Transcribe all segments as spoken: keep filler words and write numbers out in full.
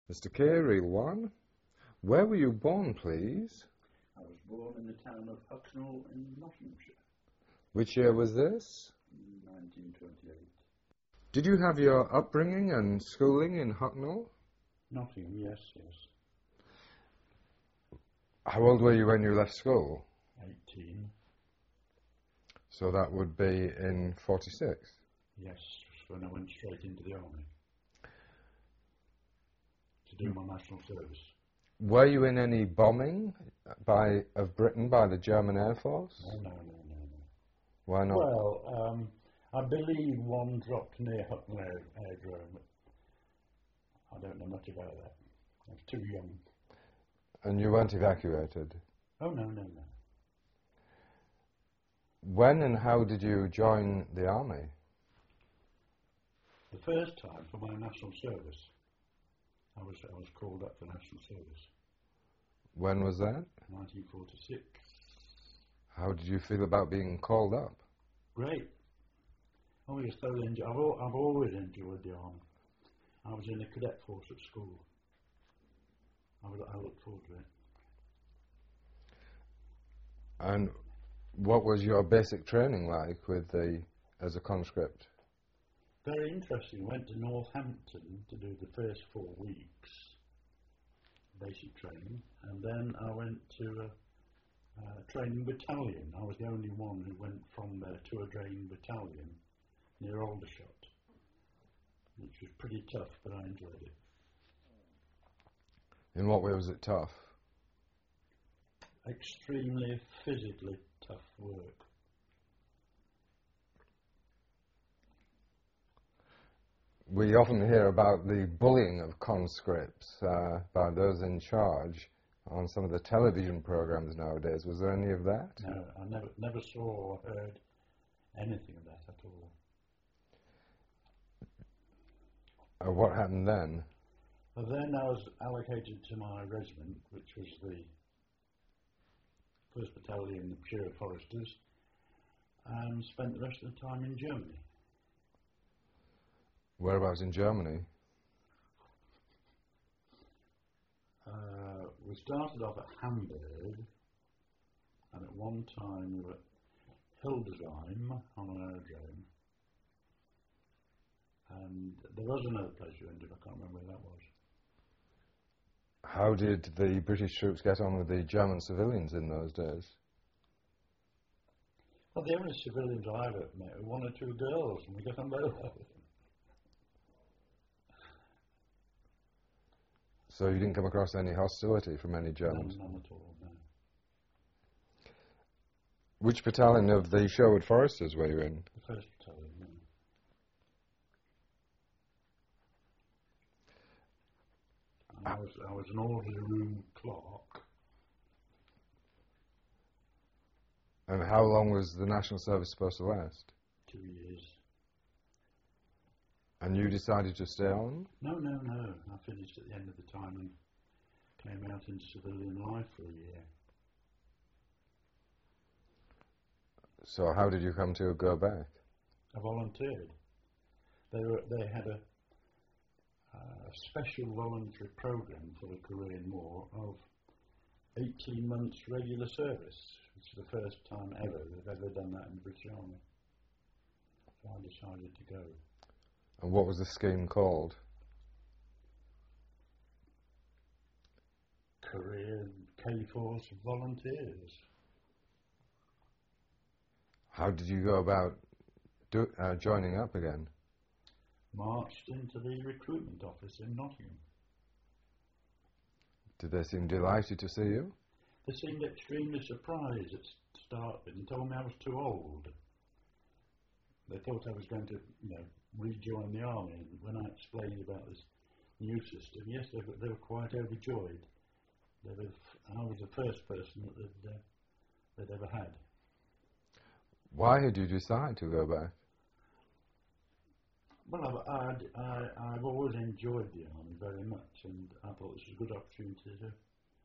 Mister Carey, one. Where were you born, please? I was born in the town of Hucknall in Nottinghamshire. Which year was this? nineteen twenty-eight. Did you have your upbringing and schooling in Hucknall? Nottingham, yes, yes. How old were you when you left school? eighteen. So that would be in forty-six? Yes, when I went straight into the army to do my national service. Were you in any bombing by of Britain by the German Air Force? No, no, no, no, no. Why not? Well, um, I believe one dropped near Hucknall Air, Airdrome, but I don't know much about that. I was too young. And you weren't evacuated? Oh, no, no, no. When and how did you join the army? The first time for my national service, I was I was called up for national service. When was that? nineteen forty-six. How did you feel about being called up? Great. Oh, yes, thoroughly enjoy. I've, al I've always enjoyed the army. I was in a cadet force at school. I, would, I look forward to it. And what was your basic training like with the as a conscript? Very interesting. Went to Northampton to do the first four weeks basic training, and then I went to a, a training battalion. I was the only one who went from there to a training battalion near Aldershot, which was pretty tough, but I enjoyed it. In what way was it tough? Extremely physically tough work. We often hear about the bullying of conscripts uh, by those in charge on some of the television programs nowadays. Was there any of that? No, I never, never saw or heard anything of that at all. Uh, what happened then? Well, then I was allocated to my regiment, which was the first Battalion, the Pure Foresters, and spent the rest of the time in Germany. Whereabouts in Germany? Uh, we started off at Hamburg, and at one time we were at Hildesheim on an aerodrome, and there was another place we went to, I can't remember where that was. How did the British troops get on with the German civilians in those days? Well, the only civilians I ever met were one or two girls, and we got on very well with them. So you didn't come across any hostility from any Germans? None, none at all, no. Which battalion of the Sherwood Foresters were you in? The first battalion, no. I was, I was an orderly room clerk. And how long was the national service supposed to last? Two years. And you decided to stay on? No, no, no. I finished at the end of the time and came out into civilian life for a year. So how did you come to go back? I volunteered. They were, they had a, a special voluntary program for the Korean War of eighteen months regular service, which is the first time ever they've ever done that in the British Army. So I decided to go. And what was the scheme called? Korean K-Force Volunteers. How did you go about do, uh, joining up again? Marched into the recruitment office in Nottingham. Did they seem delighted to see you? They seemed extremely surprised at start with and told me I was too old. They thought I was going to, you know, rejoin the army, and when I explained about this new system, yes, they were, they were quite overjoyed. They were f I was the first person that they'd, uh, they'd ever had. Why did you decide to go back? Well, I've, I'd, I, I've always enjoyed the army very much, and I thought this was a good opportunity to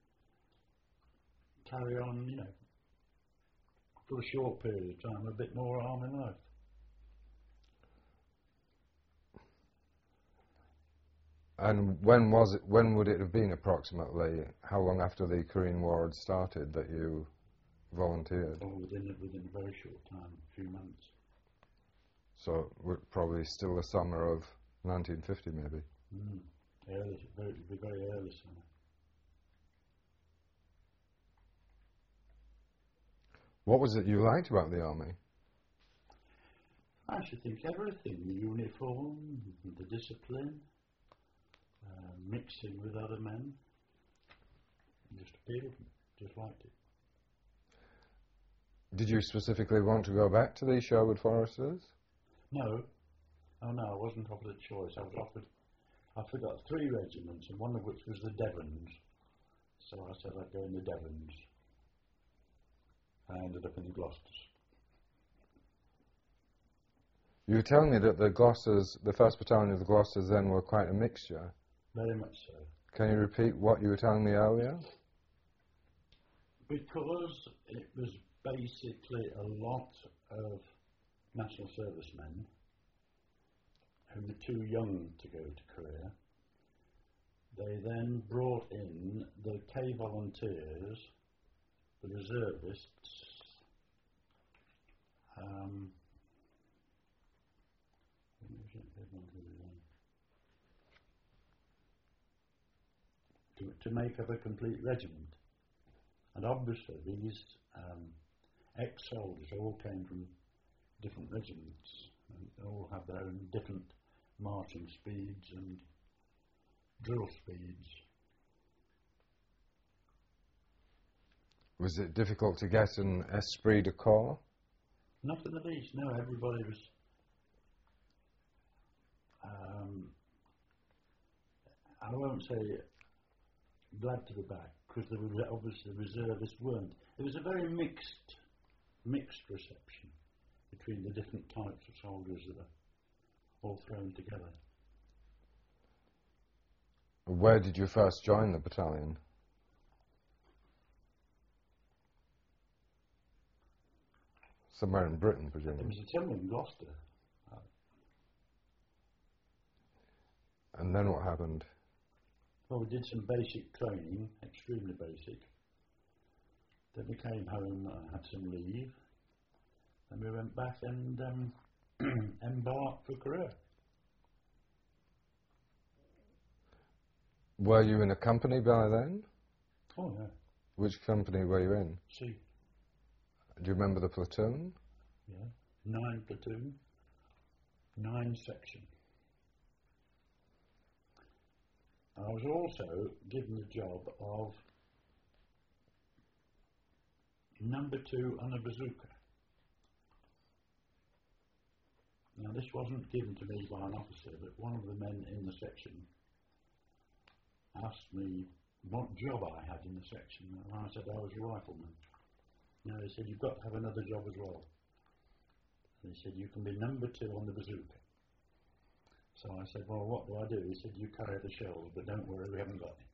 carry on, you know, for a short period of time, a bit more army life. And when was it? When would it have been approximately? How long after the Korean War had started that you volunteered? Oh, within a, within a very short time, a few months. So we're probably still the summer of nineteen fifty, maybe. Mm. Early, very, very early summer. What was it you liked about the army? I should think everything, the uniform, the discipline, uh, mixing with other men, just appealed to me, just liked it. Did you specifically want to go back to the Sherwood Foresters? No, oh no, I wasn't offered a choice. I was offered, I forgot, three regiments, and one of which was the Devons. So I said I'd go in the Devons. I ended up in the Gloucesters. You were telling me that the Gloucesters, the first battalion of the Gloucesters then were quite a mixture. Very much so. Can you repeat what you were telling me earlier? Because it was basically a lot of national servicemen who were too young to go to Korea. They then brought in the K volunteers, the reservists, um, to, to make up a complete regiment. And obviously these um, ex-soldiers all came from different regiments and they all have their own different marching speeds and drill speeds. Was it difficult to get an esprit de corps? Not in the least, no, everybody was um, I won't say glad to be back, because there were obviously the reservists weren't. It was a very mixed, mixed reception between the different types of soldiers that are all thrown together. Where did you first join the battalion? Somewhere in Britain, It presumably. was a tunnel in Gloucester. Uh, And then what happened? well, we did some basic training, extremely basic. Then we came home, I had some leave, and we went back and um, embarked for Korea. Were you in a company by then? Oh, yeah. Which company were you in? See, Do you remember the platoon? yeah. Nine platoon, nine section. I was also given the job of number two on a bazooka. Now this wasn't given to me by an officer, but one of the men in the section asked me what job I had in the section, and I said I was a rifleman. Now he said, you've got to have another job as well. And he said, you can be number two on the bazooka. So I said, well, what do I do? He said, you carry the shells, but don't worry, we haven't got any.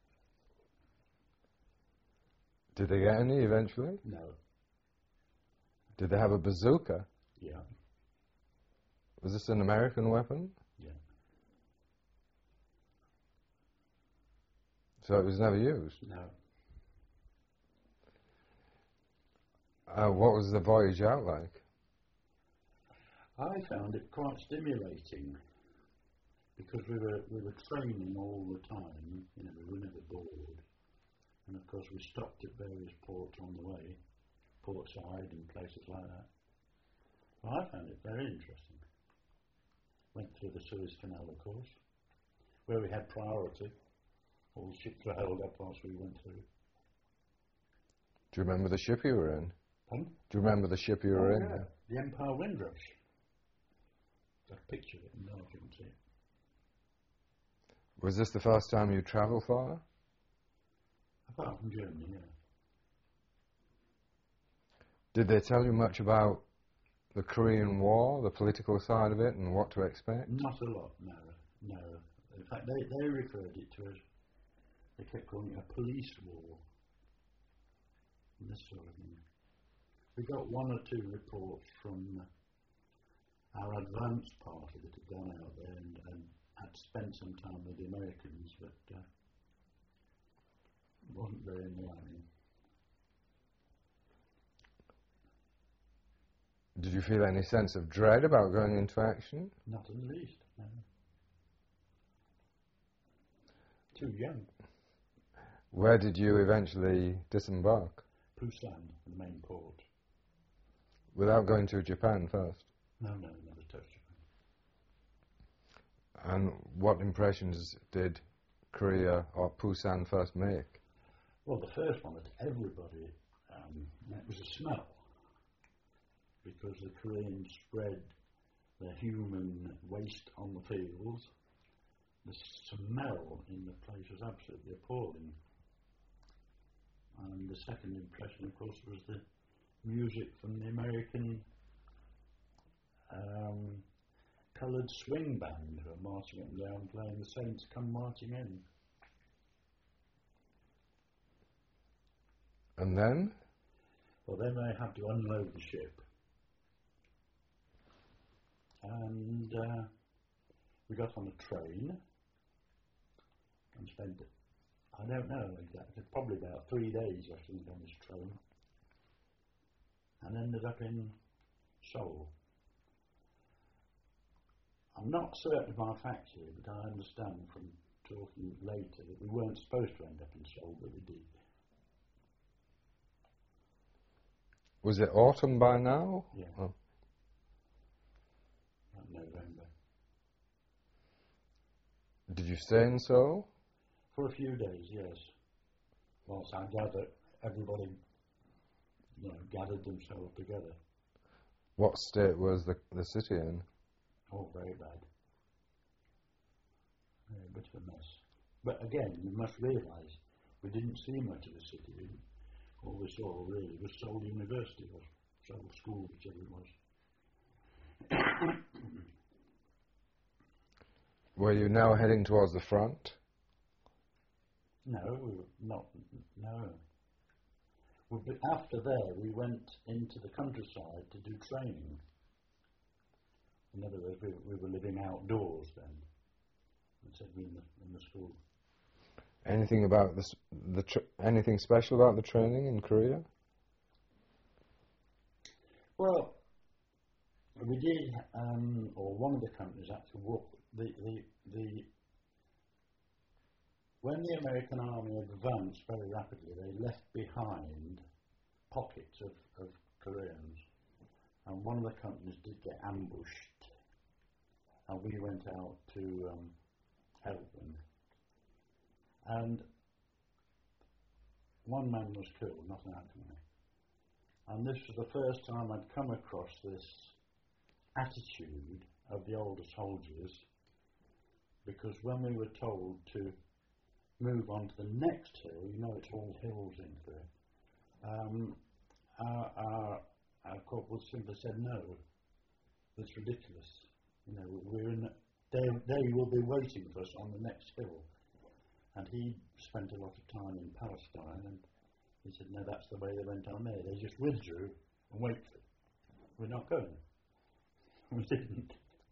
Did they get any eventually? No. Did they have a bazooka? Yeah. Was this an American weapon? Yeah. So it was never used? No. Uh, what was the voyage out like? I found it quite stimulating because we were we were training all the time. You know, we were never bored, and of course we stopped at various ports on the way, portside and places like that. Well, I found it very interesting. Went through the Suez Canal, of course, where we had priority. All the ships were held up whilst we went through. Do you remember the ship you were in? Pardon? Do you remember the ship you were Oh, in? yeah. The Empire Windrush. Got a picture of it now, if you can see it. Was this the first time you travelled far? Apart from Germany, yeah. Did they tell you much about the Korean War, the political side of it, and what to expect? Not a lot, no, no. In fact, they, they referred it to as, they kept calling it a police war, and this sort of thing. We got one or two reports from uh, our advance party that had gone out there and, and I'd spent some time with the Americans, but uh, wasn't very in the army. Did you feel any sense of dread about going into action? Not in the least, no. Too young. Where did you eventually disembark? Busan, the main port. Without going to Japan first? No, no, never touched Japan. And what impressions did Korea or Busan first make? Well, the first one that everybody um, met was a smell, because the Koreans spread their human waste on the fields. The smell in the place was absolutely appalling. And the second impression, of course, was the music from the American um, coloured swing band who were marching up and down playing The Saints Come Marching In. And then? Well, then they had to unload the ship. And uh, we got on a train and spent, I don't know exactly, probably about three days, I think, on this train. And ended up in Seoul. I'm not certain of my facts here, but I understand from talking later that we weren't supposed to end up in Seoul, but we did. Was it autumn by now? Yeah. Oh. About November. Did you stay in Seoul? For a few days, yes. Whilst I gather, everybody, you know, gathered themselves together. What state was the the city in? Oh, very bad. Yeah, a bit of a mess. But again, you must realise we didn't see much of the city. All we saw really was Seoul University or Seoul School, whichever it was. Were you now heading towards the front? No, we were not. No. Well, but after there, we went into the countryside to do training. In other words, we, we were living outdoors then, instead of in the, in the school. Anything about this, the tr anything special about the training in Korea? Well, we did, um, or one of the companies actually walked the the the. When the American army advanced very rapidly, they left behind pockets of, of Koreans, and one of the companies did get ambushed, and we went out to um, help them. And one man was killed, not an actor. And this was the first time I'd come across this attitude of the older soldiers, because when we were told to move on to the next hill, you know it's all hills in there, um, our, our, our corporal simply said, no, it's ridiculous. You know, we're in, they, they will be waiting for us on the next hill. And he spent a lot of time in Palestine, and he said, no, that's the way they went on there. They just withdrew and waited. We're not going. We didn't.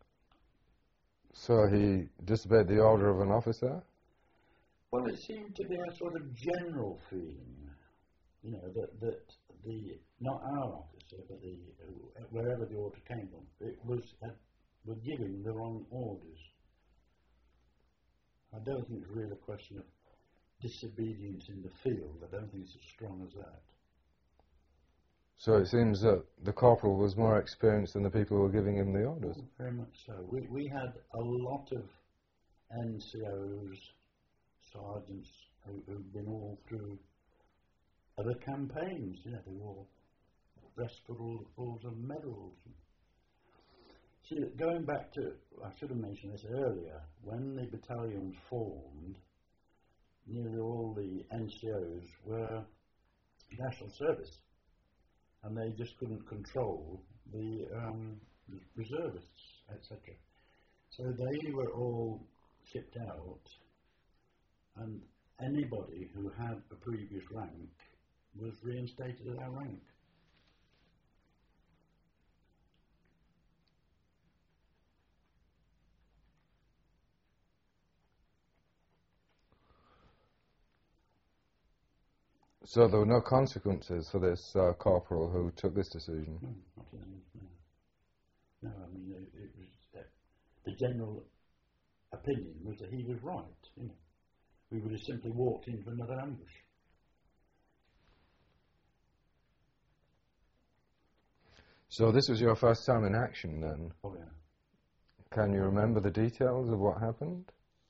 So he disobeyed the order of an officer? Well, it seemed to be a sort of general feeling, you know, that, that the, not our officer, but the, uh, wherever the order came from, it was, uh, were giving the wrong orders. I don't think it's really a question of disobedience in the field. I don't think it's as strong as that. So it seems that the corporal was more experienced than the people who were giving him the orders. Oh, very much so. We, we had a lot of N C Os, sergeants, who, who've been all through other campaigns. You know, they were dressed full, full of medals. See, going back to, I should have mentioned this earlier, when the battalion formed, nearly all the N C Os were national service, and they just couldn't control the um, reservists, et cetera. So they were all shipped out, and anybody who had a previous rank was reinstated at that rank. So there were no consequences for this uh, corporal who took this decision? No, not in any, no. No, I mean, it, it was, uh, the general opinion was that he was right, you know. We would have simply walked into another ambush. So this was your first time in action then? Oh, yeah. Can you remember the details of what happened?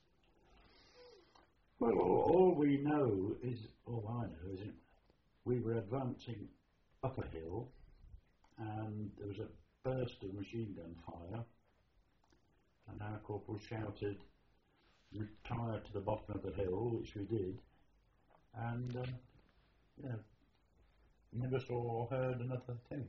Well, all, all we know is, all I know is it, we were advancing up a hill and there was a burst of machine gun fire and our corporal shouted, retire to the bottom of the hill, which we did, and um, you know, never saw or heard another thing.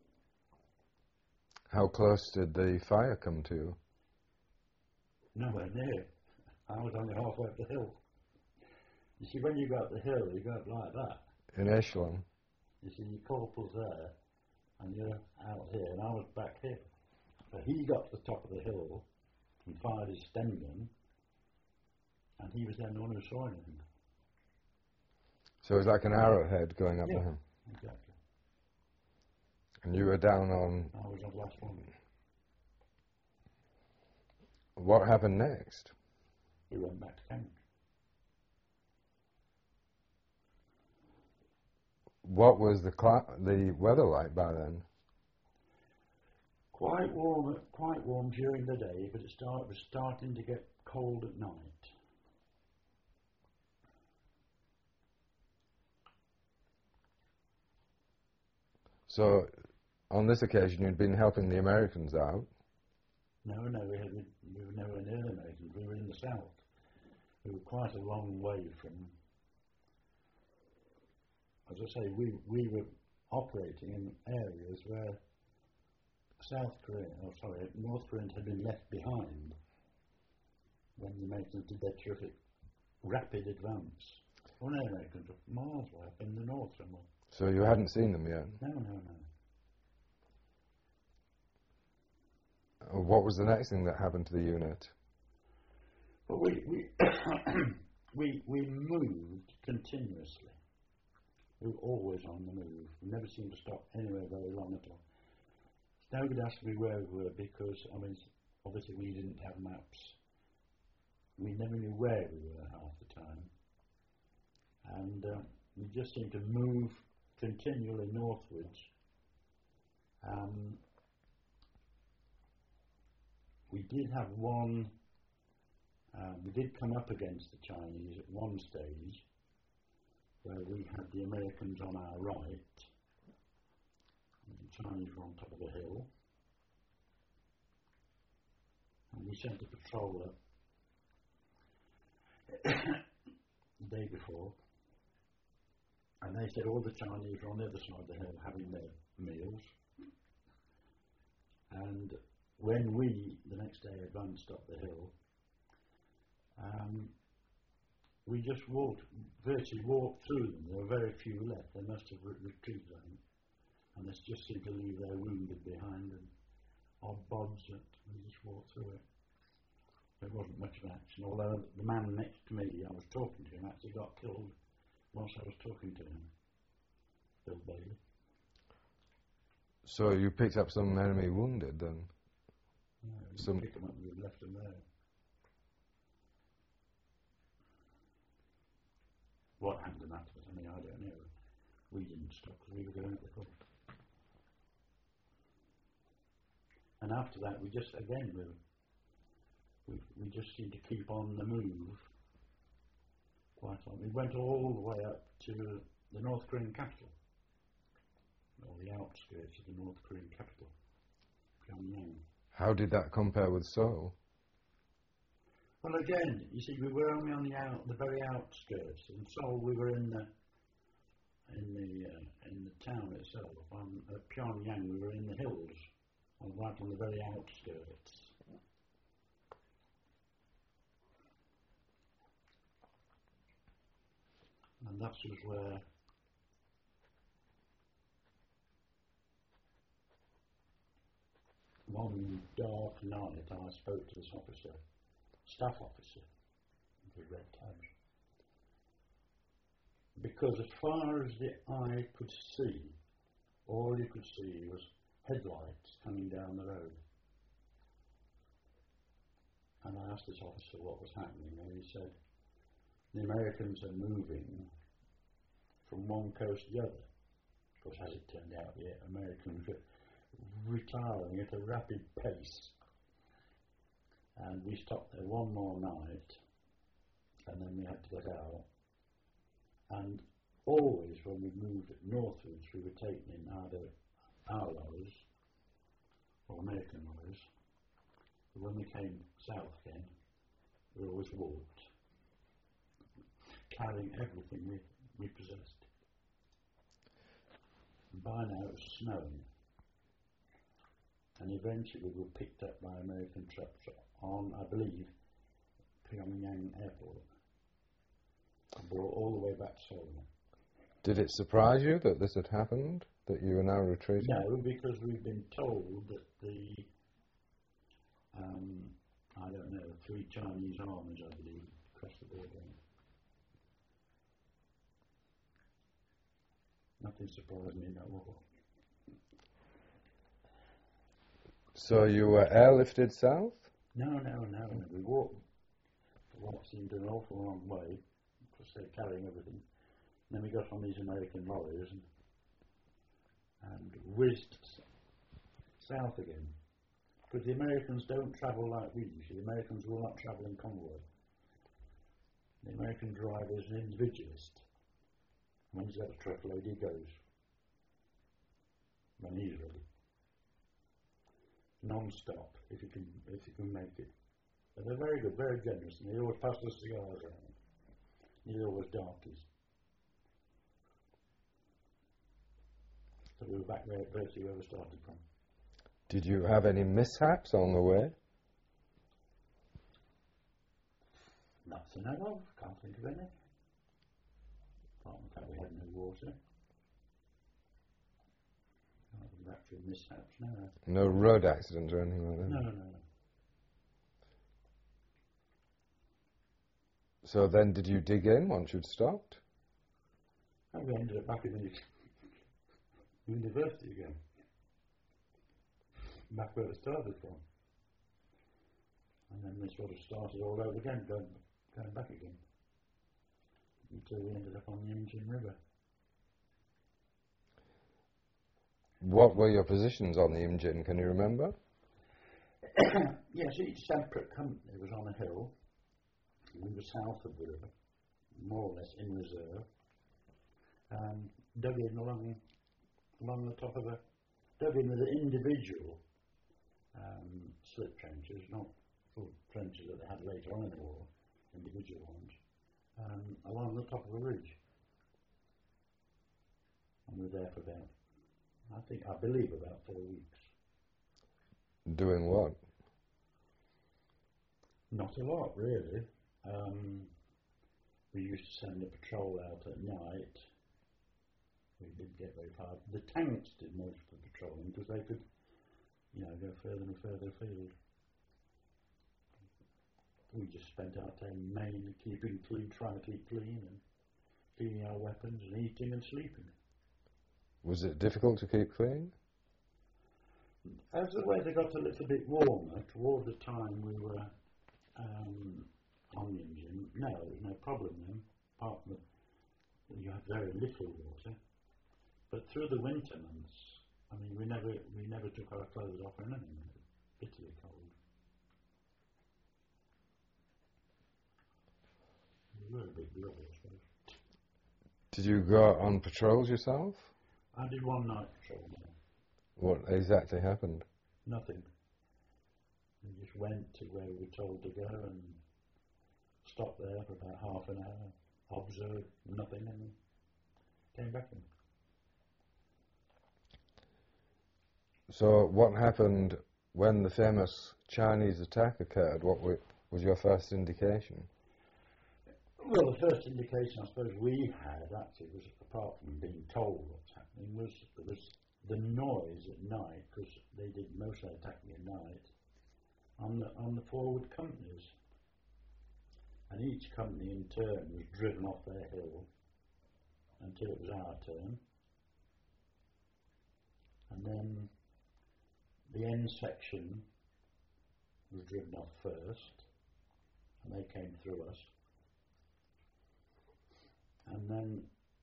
How close did the fire come to? Nowhere near. I was only halfway up the hill. You see, when you go up the hill, you go up like that. In echelon? You see, your corporal's there, and you're out here, and I was back here. So he got to the top of the hill and fired his Sten gun, and he was the only one who saw anything. So it was like an arrowhead going up Yeah, the hill? exactly. And you were down on... I was on the last one. What happened next? We went back to camp. What was the cli- the weather like by then? Quite warm, quite warm during the day, but it start, was starting to get cold at night. So, on this occasion, you'd been helping the Americans out. No, no, we, had, we were nowhere near the Americans. We were in the south. We were quite a long way from. As I say, we we were operating in areas where South Korea, oh sorry, North Korea had been left behind when the Americans did their terrific rapid advance. Well, no, Americans were miles away up in the north somewhere. So you hadn't seen them yet? No, no, no. Uh, What was the next thing that happened to the unit? Well, we we we we moved continuously. We were always on the move. We never seemed to stop anywhere very long at all. Nobody asked me where we were because, I mean, obviously we didn't have maps. We never knew where we were half the time. And uh, we just seemed to move continually northwards. Um, we did have one, uh, we did come up against the Chinese at one stage, where we had the Americans on our right, and the Chinese were on top of the hill, and we sent a patrol up the day before, and they said all the Chinese were on the other side of the hill having their meals, and when we, the next day, advanced up the hill, um, we just walked, virtually walked through them. There were very few left. They must have re- retreated, I think. And they just seemed to leave their wounded behind and odd bods that we just walked through it. There wasn't much of action, although the man next to me, I was talking to him, actually got killed whilst I was talking to him, Bill Bailey. So you picked up some enemy wounded then? Yeah, we Some picked them up and we left them there. What happened after that, I mean, I don't know. We didn't stop because we were going up the hill. And after that, we just, again, we, we, we just seemed to keep on the move quite long. We went all the way up to the North Korean capital, or the outskirts of the North Korean capital, Pyongyang. How did that compare with Seoul? Well, again, you see, we were only on the out, the very outskirts, and so we were in the in the uh, in the town itself. On uh, Pyongyang, we were in the hills, on right on the very outskirts. And that was where one dark night I spoke to this officer, staff officer, with red tabs. because as far as the eye could see, all you could see was headlights coming down the road. And I asked this officer what was happening, and he said, the Americans are moving from one coast to the other. Of course, as it turned out, the Americans were retiring at a rapid pace. And we stopped there one more night, and then we had to get out. And always when we moved northwards, we were taking in either our lorries or American lorries. But when we came south again, we always walked, carrying everything we, we possessed. And by now it was snowing, and eventually we were picked up by American trucks on, I believe, Pyongyang Airport, and brought all the way back to Seoul. Did it surprise you that this had happened, that you were now retreating? No, because we've been told that the, um, I don't know, three Chinese armies, I believe, crossed the border. Nothing surprised me in that war. So you were airlifted south? No, no, no, no. We walked for what seemed an awful long way, because they're carrying everything. And then we got on these American lorries and, and whizzed s- south again. Because the Americans don't travel like we do. The Americans will not travel in convoy. The American driver is an individualist. When he's got a truckload, he goes. When he's ready. Non-stop, if you can, if you can make it. But they're very good, very generous, and they always pass the cigars around. They're always darkies. So we were back there at Bertie, where we started from. Did you have any mishaps on the way? Not to know of, can't think of any. Apart from the fact we had no water. Not the actual mishaps, no. No road accidents or anything like that? No, no, no. So then did you dig in once you'd stopped? And we ended up back in the university again. Back where it started from. And then we sort of started all over again, going, going back again. Until we ended up on the Imjin River. What were your positions on the Imjin, can you remember? Yes, each separate company was on a hill. We were south of the river, more or less in reserve. Um, dug in along, along the top of a, dug in with individual um, slip trenches, not full trenches that they had later on in the war, individual ones, um, along the top of a ridge. And we were there for about, I think, I believe about four weeks. Doing what? Not a lot, really. Um, we used to send a patrol out at night. We didn't get very far. The tanks did most of the patrolling because they could, you know, go further and further afield. We just spent our time mainly keeping clean, trying to keep clean and cleaning our weapons and eating and sleeping. Was it difficult to keep clean? As the weather got a little bit warmer, toward the time we were um, on the engine, no, there was no problem then, apart from the, you had very little water. But through the winter months, I mean, we never we never took our clothes off or anything. It was bitterly cold. We were a bit grubby, I suppose. Did you go on patrols yourself? I did one night patrol there. What exactly happened? Nothing. We just went to where we were told to go and stopped there for about half an hour, observed nothing, and came back in. So what happened when the famous Chinese attack occurred? What were, was your first indication? Well, the first indication I suppose we had actually was, apart from being told what's happening, was was the noise at night, because they did most of the attacking at night, on the, on the forward companies. And each company in turn was driven off their hill until it was our turn. And then the end section was driven off first, and they came through us. And then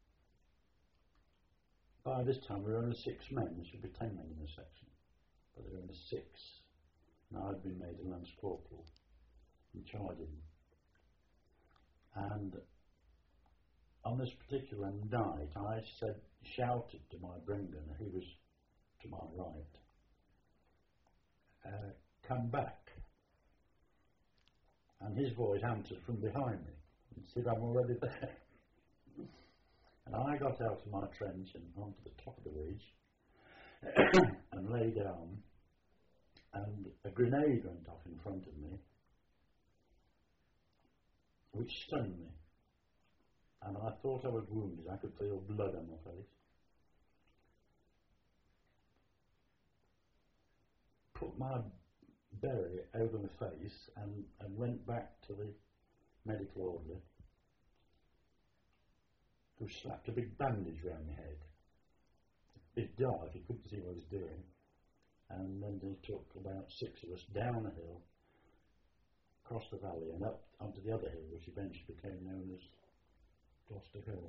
by this time we were only six men. There should be ten men in the section, but there were only six. Now I'd been made a Lance Corporal in charge of them. And on this particular night, I said, shouted to my Brendan, who was to my right, uh, come back. And his voice answered from behind me and said, I'm already there. And I got out of my trench and onto the top of the ridge and lay down, and a grenade went off in front of me, which stunned me. And I thought I was wounded. I could feel blood on my face. Put my beret over my face and, and went back to the medical orderly, who slapped a big bandage round my head. It's dark, he couldn't see what he was doing. And then they took about six of us down a hill, across the valley and up onto the other hill, which eventually became known as Gloucester Hill.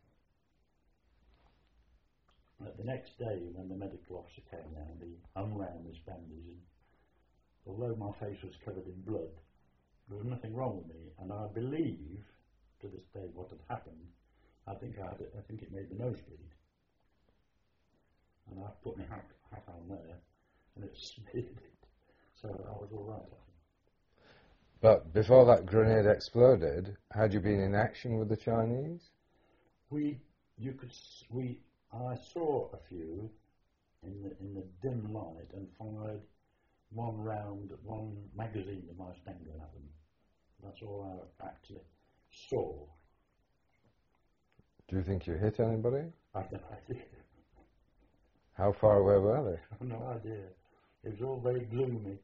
Uh, the next day, when the medical officer came round, he unwound this bandage, and although my face was covered in blood, there was nothing wrong with me, and I believe to this day what had happened. I think I, had it, I think it made the nose bleed, and I put my hat, hat on there, and it smeared it, so I was all right. I think. But before that grenade exploded, had you been in action with the Chinese? We, you could, s- we, I saw a few in the in the dim light and fired one round, one magazine of my Sten gun at them. That's all I actually saw. Do you think you hit anybody? I've no idea. How far away were they? I've no idea. It was all very gloomy.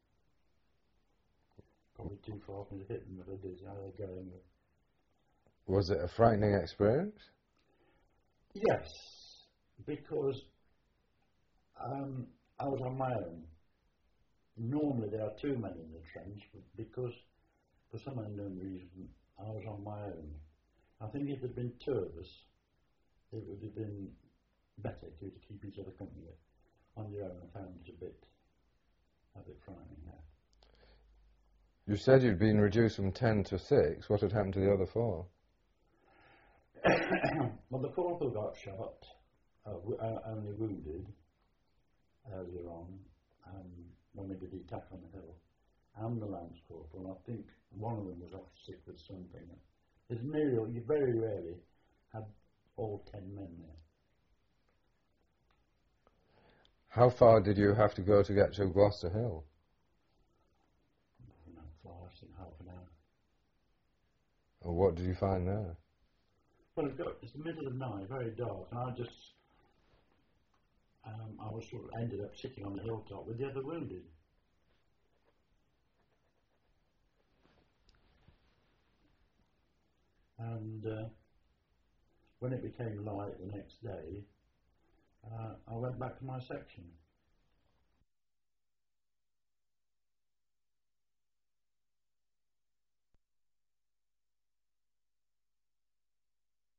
Probably too far for me to hit them if I did. How they go anyway. Was it a frightening experience? Yes, because um, I was on my own. Normally there are two men in the trench, but because for some unknown reason I was on my own. I think if there had been two of us, it would have been better to, to keep each other company. On your own, I found it a bit, a bit frightening. Yeah. You said you'd been reduced from ten to six. What had happened to the other four? Well, the corporal got shot, uh, w- uh, only wounded earlier on, um, when we did the attack on the hill, and the Lance Corporal. I think one of them was off sick with something. It's nearly, you very rarely had all ten men there. How far did you have to go to get to Gloucester Hill? Not far, I think half an hour. Or what did you find there? Well, it got, it's the middle of the night, very dark, and I just, um, I was sort of ended up sitting on the hilltop with the other wounded. And uh, when it became light the next day, uh, I went back to my section.